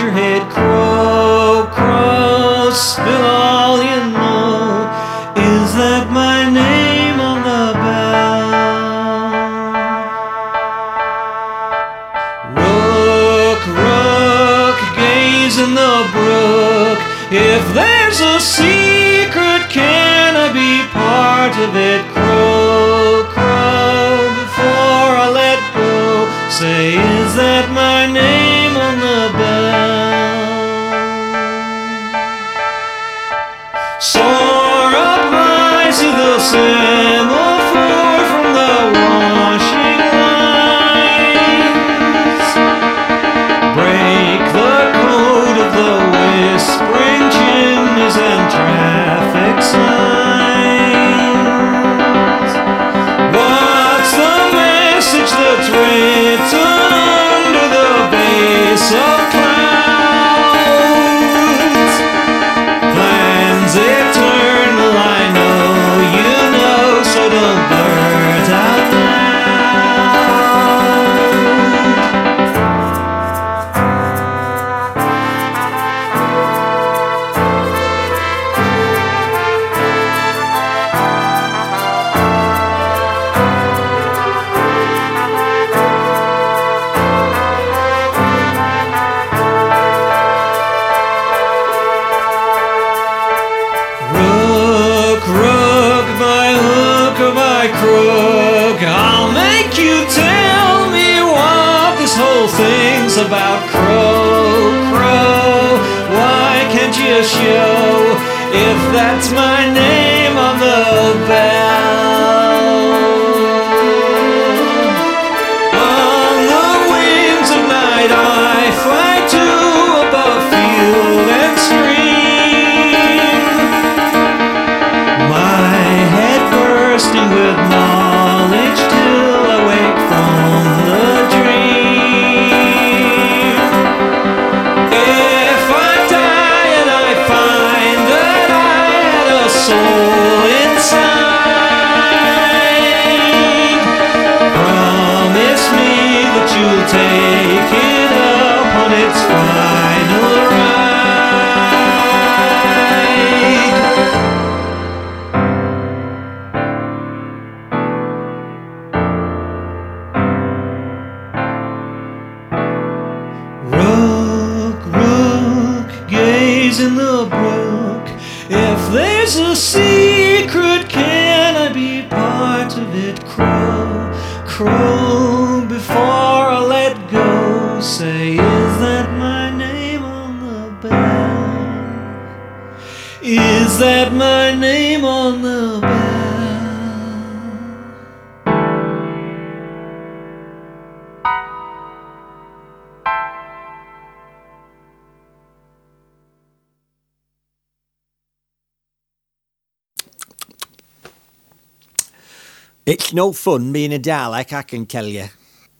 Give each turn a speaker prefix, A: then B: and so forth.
A: your head, crow, crow, spill all you know. Is that my name on the bell? Rook, rook, gaze in the brook. If there's a secret, can I be part of it? Crow, crow, before I let go, say, is that my name on the bell? Soar up high, see the semaphore from the washing lines. Break the code of the whispering chimneys and traffic signs. What's the message that's written under the base of clouds? Plans eternal, I know you know, so don't blurt out Rook, rook, my hook or my crook, I'll make you tell me what this whole thing's about. Crow, crow, why can't you show if that's my name on the bell? On the wings of night I fly to above field and stream, my head bursting with knowledge till I wake from the dream. If I die and I find that I had a soul inside, promise me that you'll take it up on its final ride. Rook, rook, gaze in the brook. If there's a secret, can I be part of it? Crow, crow, before I let go, say, is that my name on the bell? Is that my name on the bell?
B: It's no fun being a Dalek, I can tell you.